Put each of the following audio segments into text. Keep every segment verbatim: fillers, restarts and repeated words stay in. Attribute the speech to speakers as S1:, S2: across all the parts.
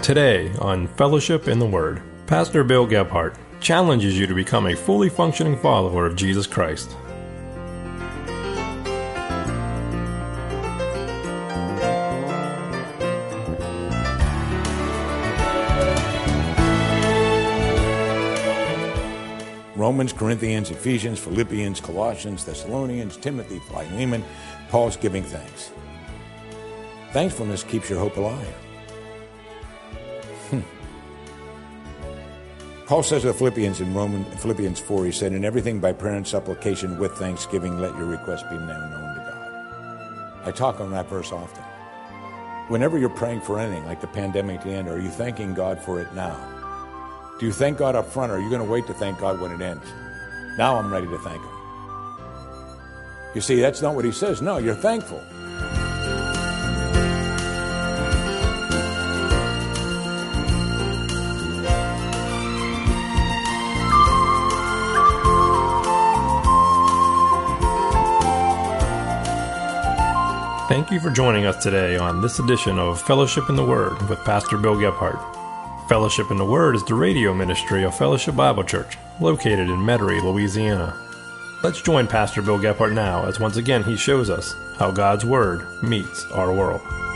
S1: Today on Fellowship in the Word, Pastor Bill Gebhardt challenges you to become a fully functioning follower of Jesus Christ.
S2: Romans, Corinthians, Ephesians, Philippians, Colossians, Thessalonians, Timothy, Philemon, Paul's giving thanks. Thankfulness keeps your hope alive. Hmm. Paul says to the Philippians in Roman, Philippians four, he said, "In everything by prayer and supplication with thanksgiving, let your requests be now known to God." I talk on that verse often. Whenever you're praying for anything, like the pandemic to end, are you thanking God for it now? Do you thank God up front, or are you going to wait to thank God when it ends? Now I'm ready to thank Him. You see, that's not what he says. No, you're thankful.
S1: Thank you for joining us today on this edition of Fellowship in the Word with Pastor Bill Gebhardt. Fellowship in the Word is the radio ministry of Fellowship Bible Church, located in Metairie, Louisiana. Let's join Pastor Bill Gebhardt now as once again he shows us how God's Word meets our world.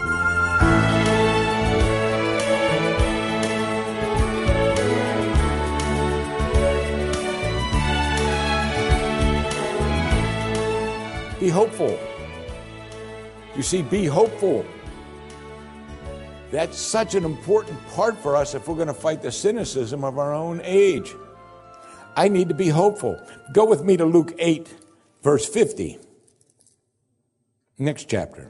S2: Be hopeful. You see, be hopeful. That's such an important part for us if we're going to fight the cynicism of our own age. I need to be hopeful. Go with me to Luke eight, verse fifty. Next chapter.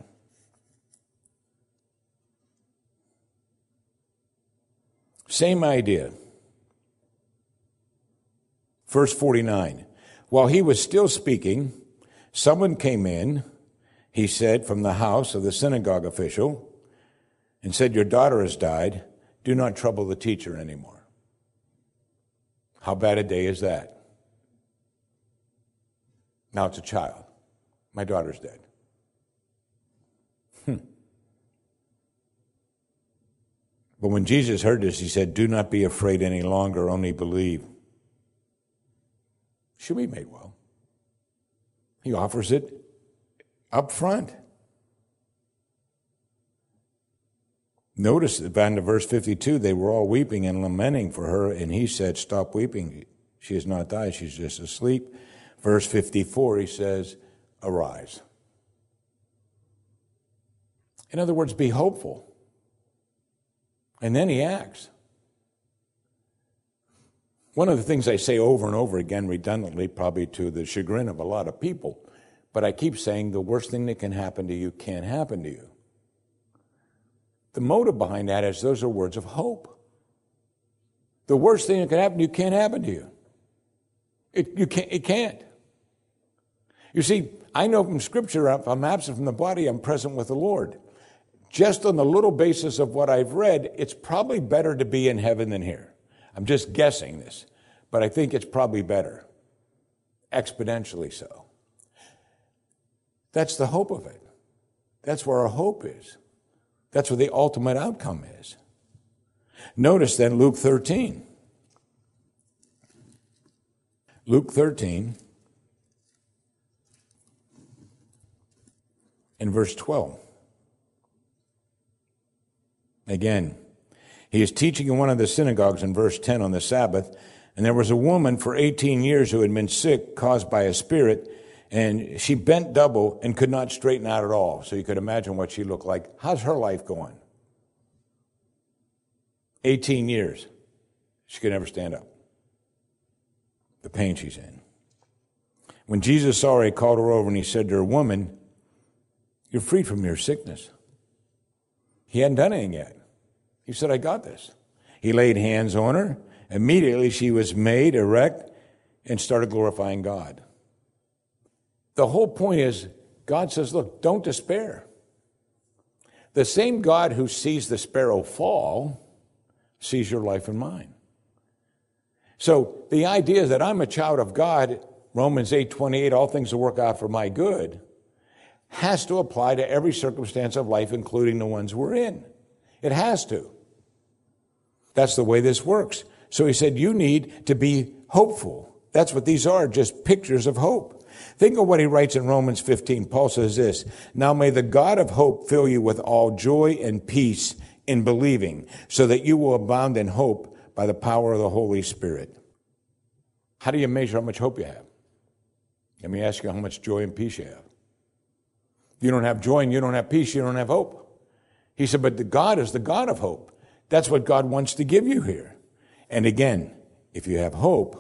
S2: Same idea. Verse forty-nine. While he was still speaking, someone came in, he said, from the house of the synagogue official, and said, "Your daughter has died. Do not trouble the teacher anymore." How bad a day is that? Now it's a child. My daughter's dead. Hmm. But when Jesus heard this, he said, "Do not be afraid any longer, only believe." She'll be made well. He offers it up front. Notice down to verse fifty-two, they were all weeping and lamenting for her, and he said, "Stop weeping. She has not died. She's just asleep." Verse fifty-four, he says, "Arise." In other words, be hopeful. And then he acts. One of the things I say over and over again, redundantly, probably to the chagrin of a lot of people, but I keep saying the worst thing that can happen to you can't happen to you. The motive behind that is those are words of hope. The worst thing that can happen to you can't happen to you. It, you can't, it can't. You see, I know from Scripture, if I'm absent from the body, I'm present with the Lord. Just on the little basis of what I've read, it's probably better to be in heaven than here. I'm just guessing this, but I think it's probably better. Exponentially so. That's the hope of it. That's where our hope is. That's what the ultimate outcome is. Notice then Luke thirteen. Luke thirteen and verse twelve. Again, he is teaching in one of the synagogues in verse ten on the Sabbath, and there was a woman for eighteen years who had been sick, caused by a spirit, and she bent double and could not straighten out at all. So you could imagine what she looked like. How's her life going? eighteen years. She could never stand up. The pain she's in. When Jesus saw her, he called her over and he said to her, "Woman, you're freed from your sickness." He hadn't done anything yet. He said, "I got this." He laid hands on her. Immediately she was made erect and started glorifying God. The whole point is, God says, look, don't despair. The same God who sees the sparrow fall sees your life and mine. So the idea that I'm a child of God, Romans eight twenty-eight, all things will work out for my good, has to apply to every circumstance of life, including the ones we're in. It has to. That's the way this works. So he said, you need to be hopeful. That's what these are, just pictures of hope. Think of what he writes in Romans fifteen. Paul says this, now may the God of hope fill you with all joy and peace in believing, so that you will abound in hope by the power of the Holy Spirit. How do you measure how much hope you have? Let me ask you how much joy and peace you have. If you don't have joy and you don't have peace, you don't have hope. He said, but the God is the God of hope. That's what God wants to give you here. And again, if you have hope,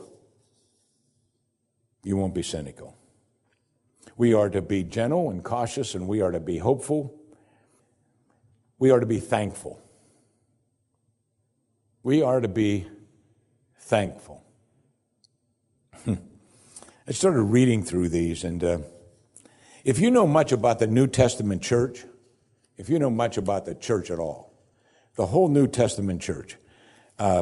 S2: you won't be cynical. We are to be gentle and cautious, and we are to be hopeful. We are to be thankful. We are to be thankful. I started reading through these, and uh, if you know much about the New Testament church, if you know much about the church at all, the whole New Testament church, uh,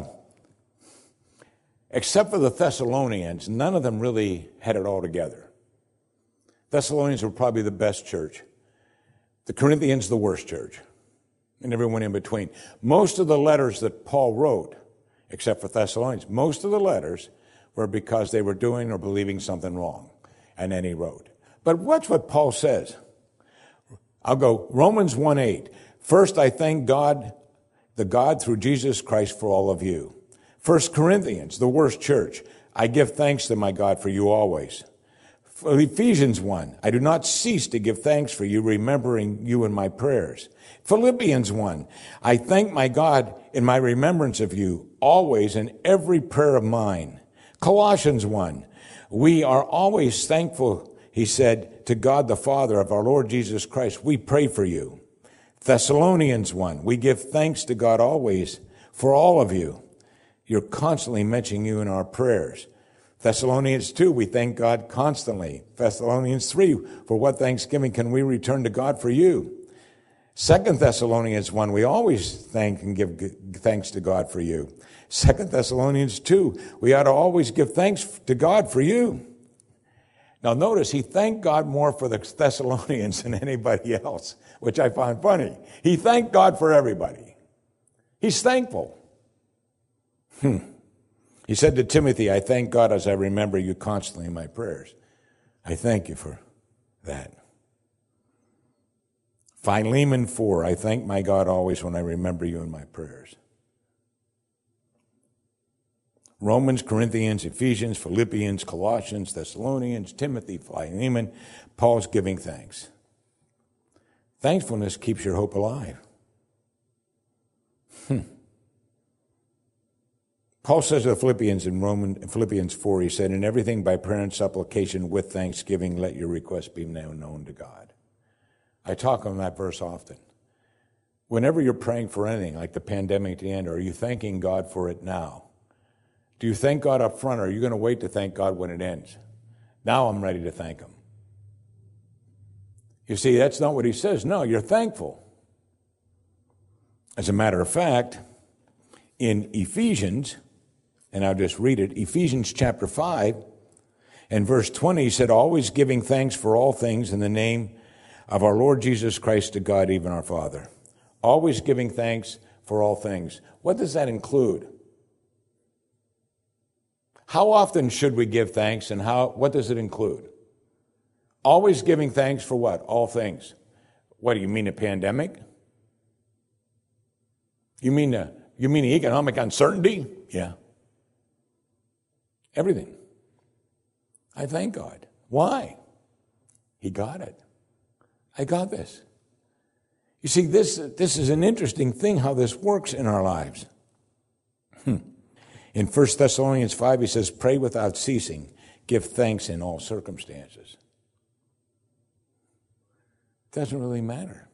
S2: except for the Thessalonians, none of them really had it all together. Thessalonians were probably the best church. The Corinthians, the worst church, and everyone in between. Most of the letters that Paul wrote, except for Thessalonians, most of the letters were because they were doing or believing something wrong, and then he wrote. But watch what Paul says. I'll go Romans one eight. First, I thank God, the God through Jesus Christ for all of you. First Corinthians, the worst church. I give thanks to my God for you always. Ephesians one, I do not cease to give thanks for you, remembering you in my prayers. Philippians one, I thank my God in my remembrance of you always in every prayer of mine. Colossians one, we are always thankful, he said, to God the Father of our Lord Jesus Christ. We pray for you. Thessalonians one, we give thanks to God always for all of you. You're constantly mentioning you in our prayers. Thessalonians two, we thank God constantly. Thessalonians three, for what thanksgiving can we return to God for you? Second Thessalonians one, we always thank and give thanks to God for you. Second Thessalonians two, we ought to always give thanks to God for you. Now notice, he thanked God more for the Thessalonians than anybody else, which I find funny. He thanked God for everybody. He's thankful. Hmm. He said to Timothy, I thank God as I remember you constantly in my prayers. I thank you for that. Philemon four, I thank my God always when I remember you in my prayers. Romans, Corinthians, Ephesians, Philippians, Colossians, Thessalonians, Timothy, Philemon, Paul's giving thanks. Thankfulness keeps your hope alive. Hmm. Paul says to the Philippians in Roman, Philippians four, he said, in everything by prayer and supplication with thanksgiving, let your requests be known to God. I talk on that verse often. Whenever you're praying for anything, like the pandemic to end, are you thanking God for it now? Do you thank God up front, or are you going to wait to thank God when it ends? Now I'm ready to thank him. You see, that's not what he says. No, you're thankful. As a matter of fact, in Ephesians, and I'll just read it, Ephesians chapter five, and verse twenty, he said, always giving thanks for all things in the name of our Lord Jesus Christ to God, even our Father. Always giving thanks for all things. What does that include? How often should we give thanks, and how? What does it include? Always giving thanks for what? All things. What do you mean, a pandemic? You mean the, you mean the economic uncertainty? Yeah. Everything. I thank God. Why? He got it. I got this. You see, this, this is an interesting thing how this works in our lives. Hmm. In First Thessalonians five, he says, pray without ceasing, give thanks in all circumstances. It doesn't really matter.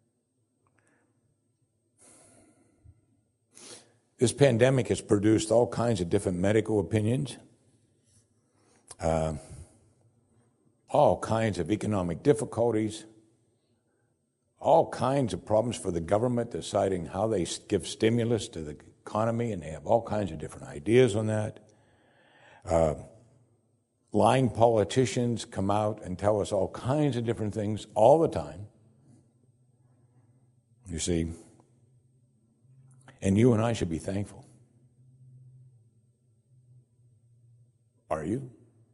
S2: This pandemic has produced all kinds of different medical opinions, uh, all kinds of economic difficulties, all kinds of problems for the government deciding how they give stimulus to the economy, and they have all kinds of different ideas on that. Uh, lying politicians come out and tell us all kinds of different things all the time. You see, and you and I should be thankful. Are you?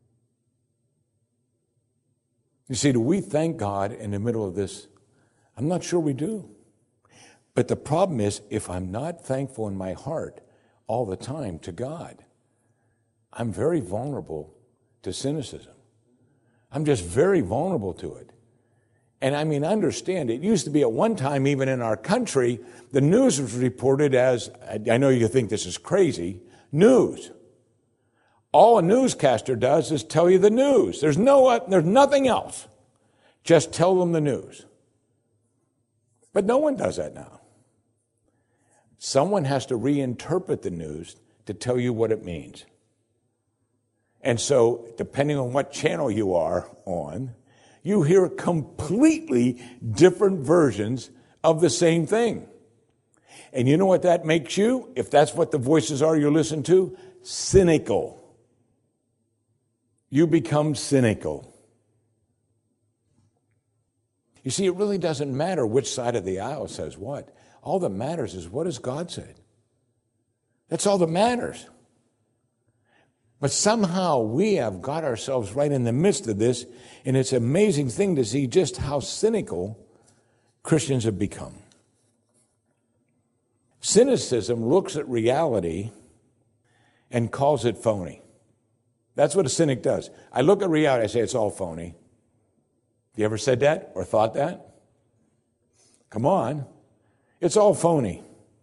S2: You see, do we thank God in the middle of this? I'm not sure we do. But the problem is, if I'm not thankful in my heart all the time to God, I'm very vulnerable to cynicism. I'm just very vulnerable to it. And I mean, understand, it used to be at one time, even in our country, the news was reported as, I know you think this is crazy, news. All a newscaster does is tell you the news. There's no, there's nothing else. Just tell them the news. But no one does that now. Someone has to reinterpret the news to tell you what it means. And so, depending on what channel you are on, you hear completely different versions of the same thing. And you know what that makes you, if that's what the voices are you listen to? Cynical. You become cynical. You see, it really doesn't matter which side of the aisle says what. All that matters is what has God said. That's all that matters. But somehow we have got ourselves right in the midst of this, and it's an amazing thing to see just how cynical Christians have become. Cynicism looks at reality and calls it phony. That's what a cynic does. I look at reality, I say it's all phony. You ever said that or thought that? Come on. It's all phony.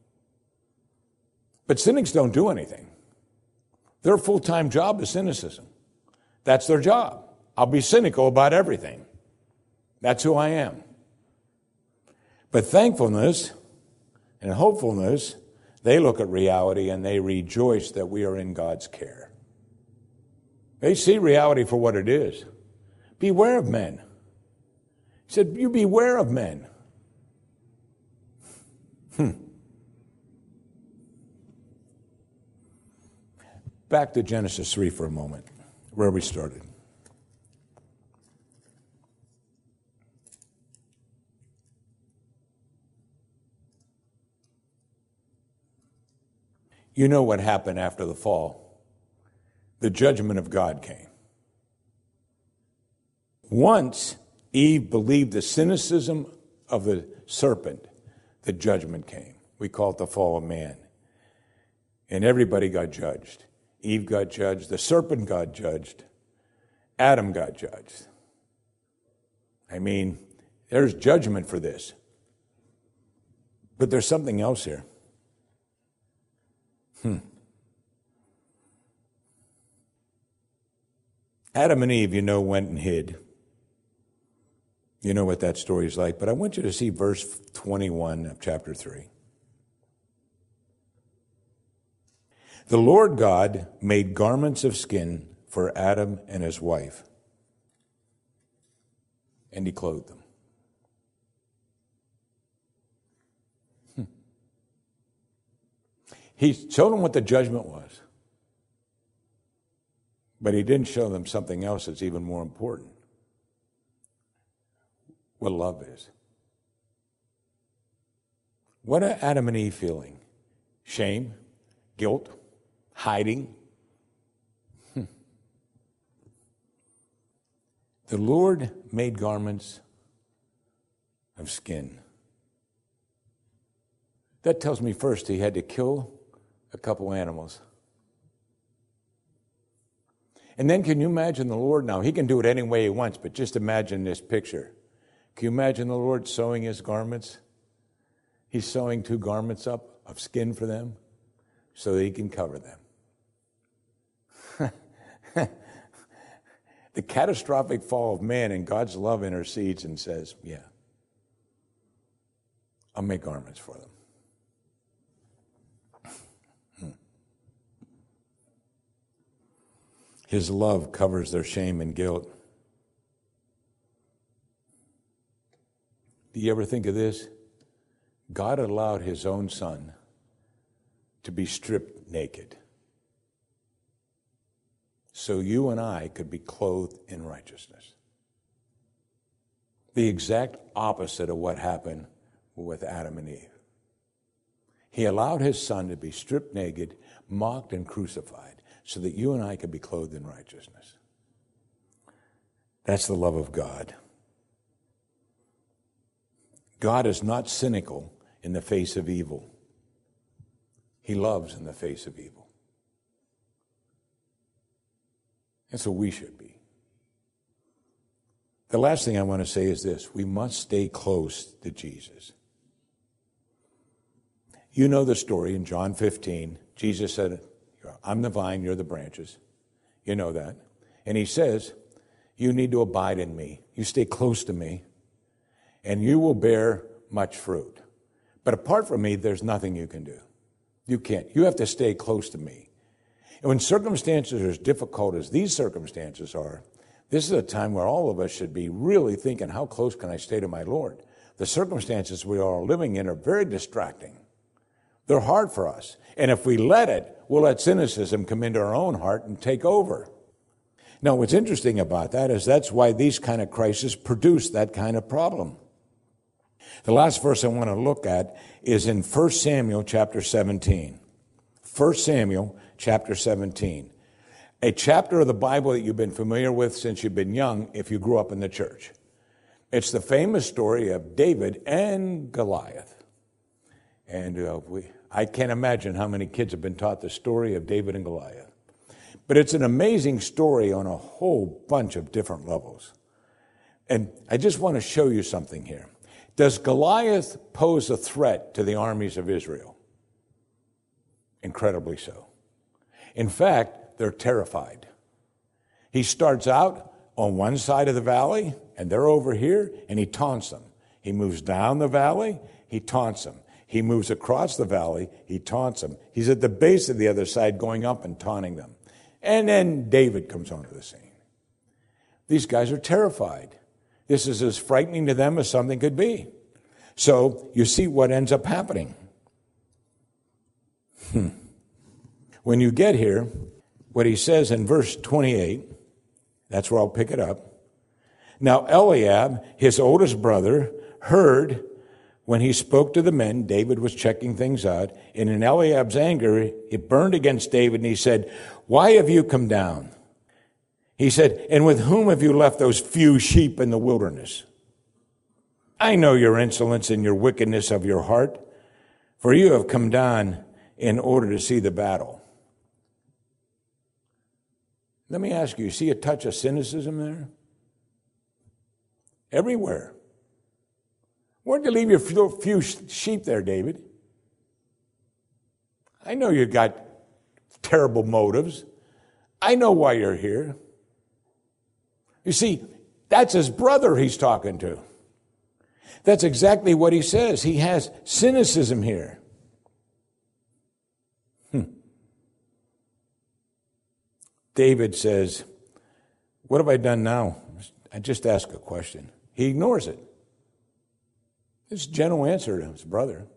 S2: But cynics don't do anything. Their full-time job is cynicism. That's their job. I'll be cynical about everything. That's who I am. But thankfulness and hopefulness, they look at reality and they rejoice that we are in God's care. They see reality for what it is. Beware of men. He said, you beware of men. Hmm. Back to Genesis three for a moment, where we started. You know what happened after the fall. The judgment of God came. Once Eve believed the cynicism of the serpent, the judgment came. We call it the fall of man. And everybody got judged. Eve got judged. The serpent got judged. Adam got judged. I mean, there's judgment for this. But there's something else here. Hmm. Adam and Eve, you know, went and hid. You know what that story is like. But I want you to see verse twenty-one of chapter three. The Lord God made garments of skin for Adam and his wife, and he clothed them. Hmm. He showed them what the judgment was, but he didn't show them something else that's even more important. What love is. What are Adam and Eve feeling? Shame? Guilt? Hiding? Hmm. The Lord made garments of skin. That tells me first he had to kill a couple animals. And then can you imagine the Lord now? He can do it any way he wants, but just imagine this picture. Can you imagine the Lord sewing his garments? He's sewing two garments up of skin for them so that he can cover them. The catastrophic fall of man, and God's love intercedes and says, yeah, I'll make garments for them. Hmm. His love covers their shame and guilt. Do you ever think of this? God allowed his own son to be stripped naked so you and I could be clothed in righteousness. The exact opposite of what happened with Adam and Eve. He allowed his son to be stripped naked, mocked, and crucified so that you and I could be clothed in righteousness. That's the love of God. God is not cynical in the face of evil. He loves in the face of evil. And so we should be. The last thing I want to say is this: we must stay close to Jesus. You know the story in John fifteen. Jesus said, I'm the vine, you're the branches. You know that. And he says, you need to abide in me. You stay close to me, and you will bear much fruit. But apart from me, there's nothing you can do. You can't. You have to stay close to me. And when circumstances are as difficult as these circumstances are, this is a time where all of us should be really thinking, how close can I stay to my Lord? The circumstances we are living in are very distracting. They're hard for us. And if we let it, we'll let cynicism come into our own heart and take over. Now, what's interesting about that is that's why these kind of crises produce that kind of problem. The last verse I want to look at is in First Samuel chapter seventeen. First Samuel chapter seventeen. A chapter of the Bible that you've been familiar with since you've been young if you grew up in the church. It's the famous story of David and Goliath. And uh, we, I can't imagine how many kids have been taught the story of David and Goliath. But it's an amazing story on a whole bunch of different levels. And I just want to show you something here. Does Goliath pose a threat to the armies of Israel? Incredibly so. In fact, they're terrified. He starts out on one side of the valley, and they're over here, and he taunts them. He moves down the valley, he taunts them. He moves across the valley, he taunts them. He's at the base of the other side going up and taunting them. And then David comes onto the scene. These guys are terrified. This is as frightening to them as something could be. So you see what ends up happening. Hmm. When you get here, what he says in verse twenty-eight, that's where I'll pick it up. Now Eliab, his oldest brother, heard when he spoke to the men. David was checking things out, and in Eliab's anger, it burned against David, and he said, why have you come down? He said, and with whom have you left those few sheep in the wilderness? I know your insolence and your wickedness of your heart, for you have come down in order to see the battle. Let me ask you, see a touch of cynicism there? Everywhere. Where'd you leave your few sheep there, David? I know you got terrible motives. I know why you're here. You see, that's his brother he's talking to. That's exactly what he says. He has cynicism here. Hmm. David says, what have I done now? I just ask a question. He ignores it. It's a gentle answer to his brother.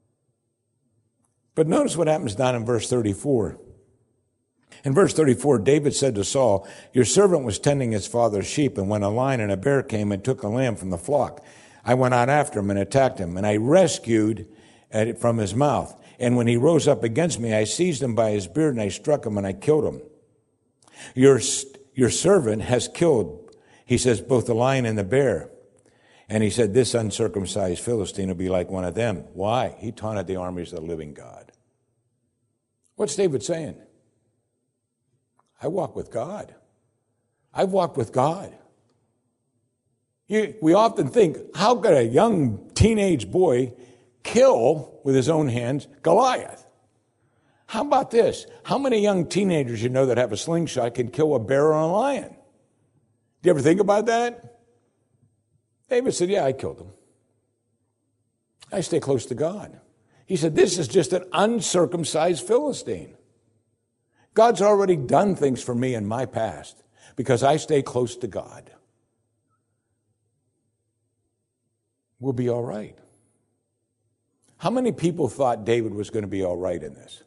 S2: But notice what happens down in verse thirty-four. In verse thirty-four, David said to Saul, your servant was tending his father's sheep, and when a lion and a bear came and took a lamb from the flock, I went out after him and attacked him, and I rescued it from his mouth. And when he rose up against me, I seized him by his beard, and I struck him, and I killed him. Your, your servant has killed, he says, both the lion and the bear. And he said, this uncircumcised Philistine will be like one of them. Why? He taunted the armies of the living God. What's David saying? I walk with God. I've walked with God. You, we often think, how could a young teenage boy kill with his own hands Goliath? How about this? How many young teenagers you know that have a slingshot can kill a bear or a lion? Do you ever think about that? David said, yeah, I killed him. I stay close to God. He said, this is just an uncircumcised Philistine. God's already done things for me in my past because I stay close to God. We'll be all right. How many people thought David was going to be all right in this?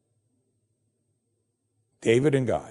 S2: David and God.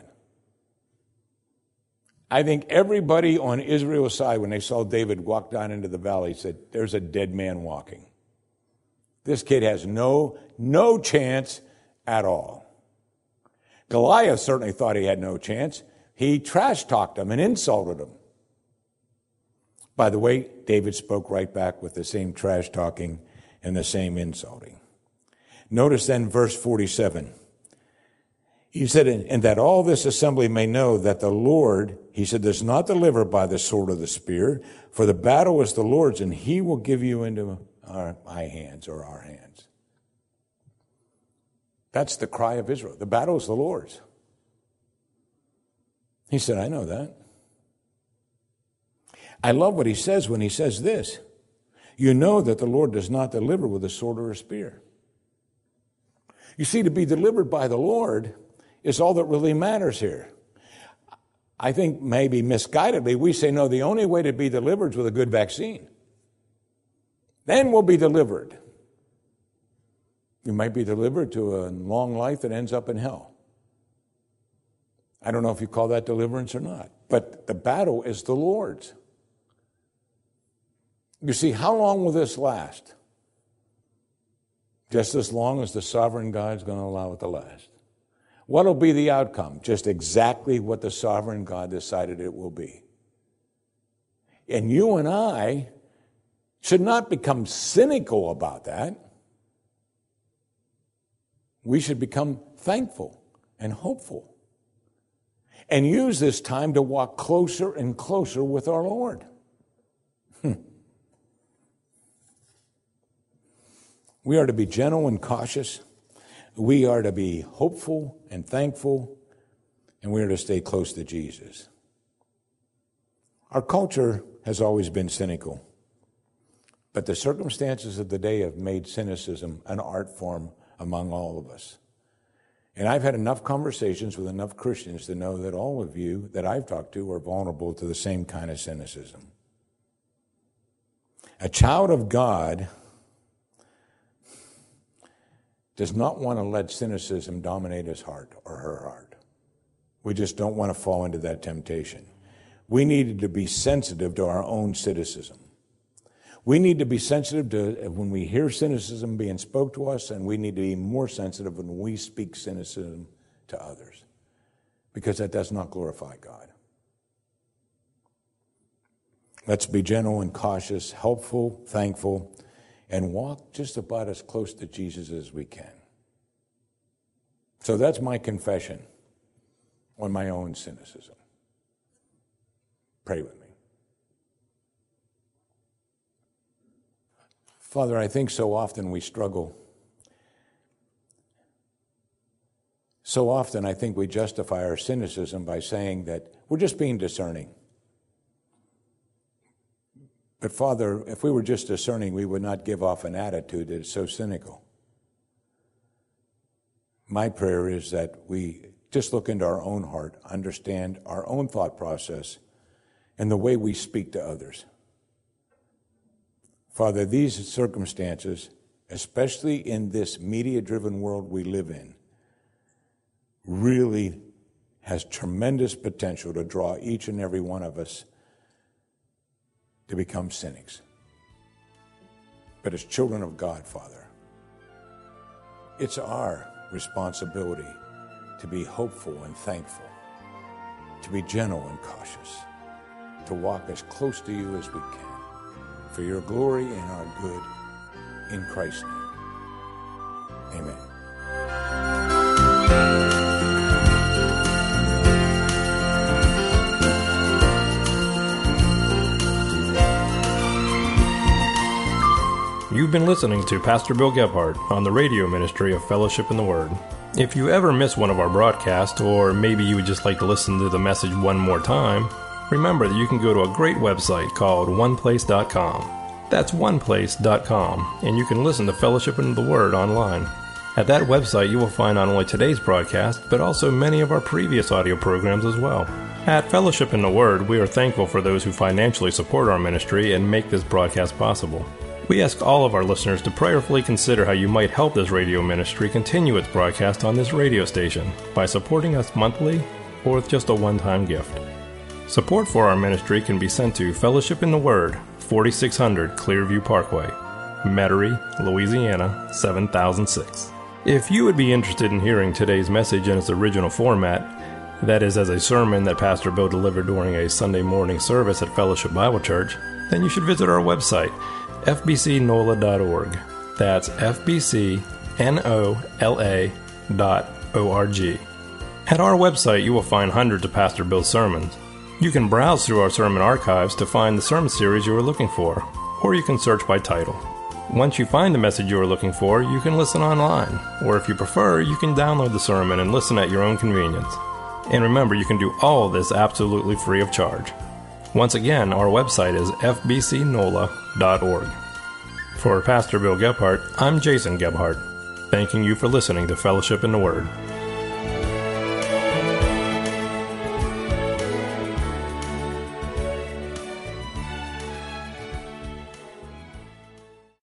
S2: I think everybody on Israel's side, when they saw David walk down into the valley, said, there's a dead man walking. This kid has no, no chance at all. Goliath certainly thought he had no chance. He trash-talked him and insulted him. By the way, David spoke right back with the same trash-talking and the same insulting. Notice then verse forty-seven. He said, and that all this assembly may know that the Lord, he said, does not deliver by the sword or the spear, for the battle is the Lord's, and he will give you into our, my hands or our hands. That's the cry of Israel. The battle is the Lord's. He said, I know that. I love what he says when he says this. You know that the Lord does not deliver with a sword or a spear. You see, to be delivered by the Lord is all that really matters here. I think maybe misguidedly we say, no, the only way to be delivered is with a good vaccine. Then we'll be delivered. You might be delivered to a long life that ends up in hell. I don't know if you call that deliverance or not, but the battle is the Lord's. You see, how long will this last? Just as long as the sovereign God's going to allow it to last. What will be the outcome? Just exactly what the sovereign God decided it will be. And you and I should not become cynical about that. We should become thankful and hopeful and use this time to walk closer and closer with our Lord. We are to be gentle and cautious. We are to be hopeful and thankful, and we are to stay close to Jesus. Our culture has always been cynical, but the circumstances of the day have made cynicism an art form among all of us. And I've had enough conversations with enough Christians to know that all of you that I've talked to are vulnerable to the same kind of cynicism. A child of God does not want to let cynicism dominate his heart or her heart. We just don't want to fall into that temptation. We need to be sensitive to our own cynicism. We need to be sensitive to when we hear cynicism being spoke to us, and we need to be more sensitive when we speak cynicism to others, because that does not glorify God. Let's be gentle and cautious, helpful, thankful, and walk just about as close to Jesus as we can. So that's my confession on my own cynicism. Pray with me. Father, I think so often we struggle. So often I think we justify our cynicism by saying that we're just being discerning. But Father, if we were just discerning, we would not give off an attitude that is so cynical. My prayer is that we just look into our own heart, understand our own thought process, and the way we speak to others. Father, these circumstances, especially in this media-driven world we live in, really has tremendous potential to draw each and every one of us to become cynics. But as children of God, Father, it's our responsibility to be hopeful and thankful, to be gentle and cautious, to walk as close to you as we can, for your glory and our good, in Christ's name. Amen.
S1: You've been listening to Pastor Bill Gebhardt on the radio ministry of Fellowship in the Word. If you ever miss one of our broadcasts, or maybe you would just like to listen to the message one more time, remember that you can go to a great website called one place dot com. That's one place dot com, and you can listen to Fellowship in the Word online. At that website, you will find not only today's broadcast, but also many of our previous audio programs as well. At Fellowship in the Word, we are thankful for those who financially support our ministry and make this broadcast possible. We ask all of our listeners to prayerfully consider how you might help this radio ministry continue its broadcast on this radio station by supporting us monthly or with just a one-time gift. Support for our ministry can be sent to Fellowship in the Word, forty-six hundred Clearview Parkway, Metairie, Louisiana, seven thousand six. If you would be interested in hearing today's message in its original format, that is, as a sermon that Pastor Bill delivered during a Sunday morning service at Fellowship Bible Church, then you should visit our website, f b c nola dot org. That's f b c nola dot org. At our website, you will find hundreds of Pastor Bill's sermons. You can browse through our sermon archives to find the sermon series you are looking for, or you can search by title. Once you find the message you are looking for, you can listen online, or if you prefer, you can download the sermon and listen at your own convenience. And remember, you can do all of this absolutely free of charge. Once again, our website is f b c nola dot org. For Pastor Bill Gebhardt, I'm Jason Gebhardt, thanking you for listening to Fellowship in the Word.